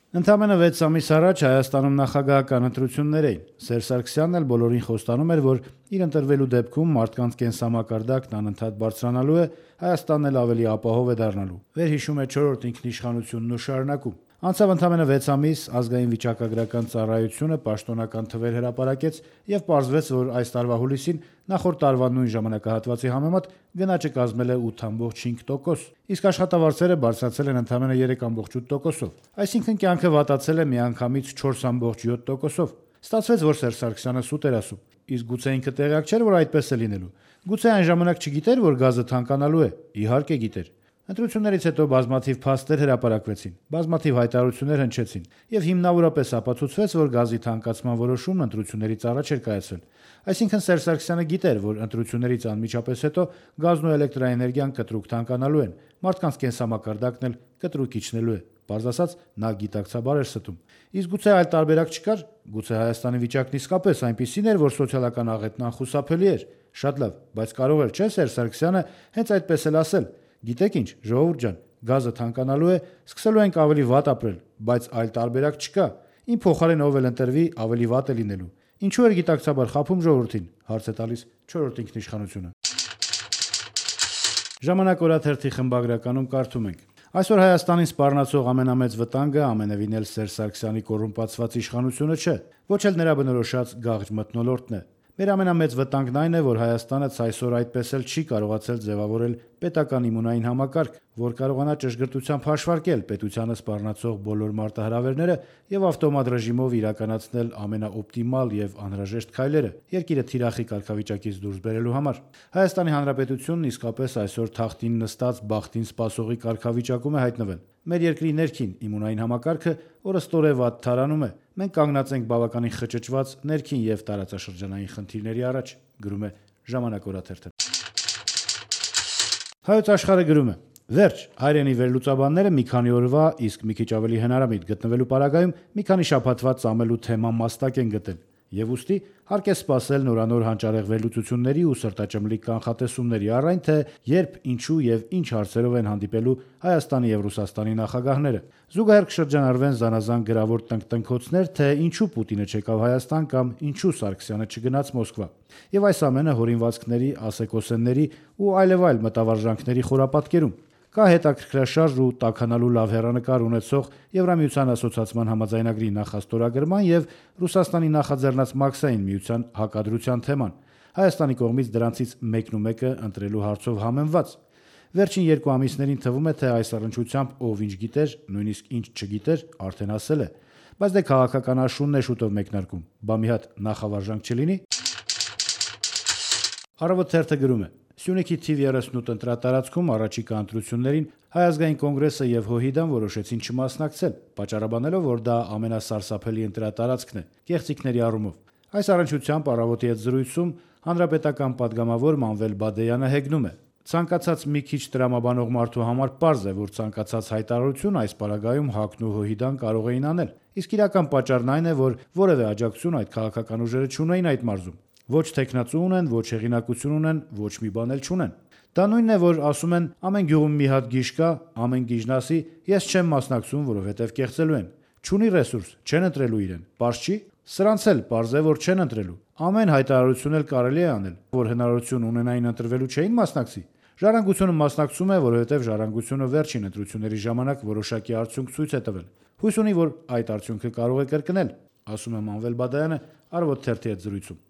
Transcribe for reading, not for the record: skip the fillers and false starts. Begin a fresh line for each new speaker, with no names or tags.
Ընդամենը 6 ամիս առաջ Հայաստանում նախագահական ընտրություններ էին։ Սերժ Սարգսյանն էլ բոլորին խոստանում էր, որ իր ընտրվելու դեպքում մարդկանց կենսամակարդակն անընդհատ բարձրանալու է, Հայաստանն էլ ավելի ապահով է դառնալու։ Վերհիշում է 4-րդ ինքնիշխանությունն ու շարունակում. Անցավ ընդամենը 6 ամիս, ազգային վիճակագրական ծառայությունը պաշտոնական թվեր հրապարակեց եւ պարզվեց, որ այս տարվա հուլիսին նախորդ տարվա նույն ժամանակահատվածի համեմատ գնաճը կազմել է 8.5%, իսկ աշխատավարձերը բարձրացել են ընդամենը 3.8%-ով։ Այսինքն կյանքը վատացել է միանգամից 4.7%-ով։ Ստացվեց, որ Սերժ Սարգսյանը սուտ էր ասում։ Իսկ գուցե ինքը տեղյակ չէր, որ այդպես է լինելու։ Գուցե այն ժամանակ չգիտեր, որ գազը թանկանալու է։ Իհարկե գիտեր։ Ընտրություններից հետո բազմաթիվ փաստեր հրապարակվեցին, բազմաթիվ հայտարարություններ հնչեցին եւ հիմնավորապես ապացուցվեց, որ գազի թանկացման որոշումն ընտրություններից առաջ էր կայացվել։ Այսինքն Սերժ Սարգսյանը գիտեր, որ ընտրություններից անմիջապես հետո գազն ու էլեկտրաէներգիան կտրուկ թանկանալու են, մարդկանց կենսամակարդակն էլ կտրուկ իջնելու է։ Պարզ ասած, նա գիտակցաբար էր ստում։ Իսկ գուցե այլ տարբերակ չկար, գուցե Հայաստանի վիճակն իսկապես այնպիսին էր, որ սոցիալական աղետն անխուսափելի էր։ Շատ լավ, բայց կարող էր չէ Սերժ Սարգսյանը հենց այդպես էլ ասել. Գիտեք ինչ, ժողովուրդ ջան, գազը թանկանալու է, սկսելու ենք ավելի վատ ապրել, բայց այլ տարբերակ չկա։ Իմ փոխարեն ով էլ ընտրվի, ավելի վատ է լինելու։ Ինչու էր գիտակցաբար խաբում ժողովրդին, հարց է տալիս 4-րդ ինքնիշխանությունը։ Ժամանակ օրաթերթի խմբագրականում կարդում ենք. Այսօր Հայաստանին սպառնացող ամենամեծ վտանգը ամենևին էլ Սերժ Սարգսյանի կոռումպացված իշխանությունը չէ, ոչ էլ նրա բնորոշած գաղջ մթնոլորտն է։ Մեր ամենամեծ վտանգն այն է, որ Հայաստանը այսօր այդպես էլ չի կարողացել ձևավորել պետական իմունային համակարգ, որ կարողանա ճշգրտությամբ հաշվարկել պետությանը սպառնացող բոլոր մարտահրավերները եւ ավտոմատ ռեժիմով իրականացնել ամենաօպտիմալ եւ անհրաժեշտ քայլերը երկիրը թիրախի կարգավիճակից դուրս բերելու համար։ Հայաստանի Հանրապետությունն իսկապես այսօր թախտին նստած բախտին սպասողի կարգավիճակում է հայտնվել։ Մեր երկրի ներքին իմունային համակարգը օրըստօրե վատ թարանում է։ Մենք կանգնած ենք բավականին խճճված ներքին եւ տարածաշրջանային խնդիրների առաջ, գրում է Ժամանակ օրաթերթը։ Հայոց աշխարհը գրում է. Վերջ, հայրենի վերլուծաբանները մի քանի օրվա, իսկ մի քիչ ավելի հնարամիտ գտնվելու պարագայում մի քանի շաբաթվա ծամելու թեման մաստակ են գտել։ Եվ ուստի հարկ է սպասել նորանոր հանճարեղ վերլուծությունների ու սրտաճմլիկ կանխատեսումների առ այն, թե երբ, ինչու եւ ինչ հարցերով են հանդիպելու Հայաստանի եւ Ռուսաստանի նախագահները։ Զուգահեռ կշրջանառվեն զանազան գրավոր տնկտնքոցներ, թե ինչու Պուտինը չեկավ Հայաստան կամ ինչու Սարգսյանը չգնաց Մոսկվա։ Եվ այս ամենը հորինվածքների, ասեկոսենների ու այլևայլ մտավարժանքների խորապատկերում։ Կա հետաքրքրաշարժ ու տաքանալու լավ հեռանկար ունեցող Եվրամիության ասոցիացիան համաձայնագրի նախաստորագրման եւ Ռուսաստանի նախաձեռնած Մաքսային միության հակադրության թեման, Հայաստանի կողմից դրանցից մեկն ու մեկը ընտրելու հարցով համեմված։ Վերջին 2 ամիսներին թվում է, թե այս առնչությամբ ով ինչ գիտեր, նույնիսկ ինչ չգիտեր, արդեն ասել է։ Բայց դե քաղաքական աշունն է շուտով մեկնարկում։ Բա մի հատ նախավարժանք չլինի։ Առավոտ թերթը գրում է. Սյունիքի թիվ 38 ընտրատարածքում առաջիկա ընտրություններին Հայ ազգային կոնգրեսը եւ ՀՅԴ-ն որոշեցին չմասնակցել, պատճառաբանելով, որ դա ամենասարսափելի ընտրատարածքն է կեղծիքների առումով։ Այս առնչությամբ առավոտի հետ զրույցում հանրապետական падգամավոր Մանվել Բադեյանը հեգնում է. Ցանկացած մի քիչ տրամաբանող մարդու համար պարզ է, որ ցանկացած հայտարարություն այս պարագայում ՀԱԿ-ն ու ՀՅԴ-ն կարող էին անել։ Իսկ իրական պատճառն այն է, որ որևէ աջակցություն այդ քաղաքական ուժերը չունեին այդ մարզում։ Ոչ տեխնացու ունեն, ոչ հեղինակություն ունեն, ոչ մի բան էլ չունեն։ Դա նույնն է, որ ասում են ամեն գյուղում մի հատ գիժ կա, ամեն գիժն ասի, ես չեմ մասնակցում, որովհետև կեղծելու են։ Չունի ռեսուրս, չեն ընտրելու իրեն։ Պարզ չի։ Սրանց էլ պարզ է, որ չեն ընտրելու։ Ամեն հայտարարություն էլ կարելի է անել, որ հնարավորություն ունենային ընտրվելու չէին մասնակցի։ Ժառանգությունը մասնակցում է, որովհետև ժառանգությունը վերջին ընտրությունների ժամանակ որոշակի արդյունք ցույց է տվել։ Հույս ունի, որ այդ արդյունքը կարող է կրկնել, ասում է Մանվել Բադայանը Առավոտ թերթի հետ զրույցում։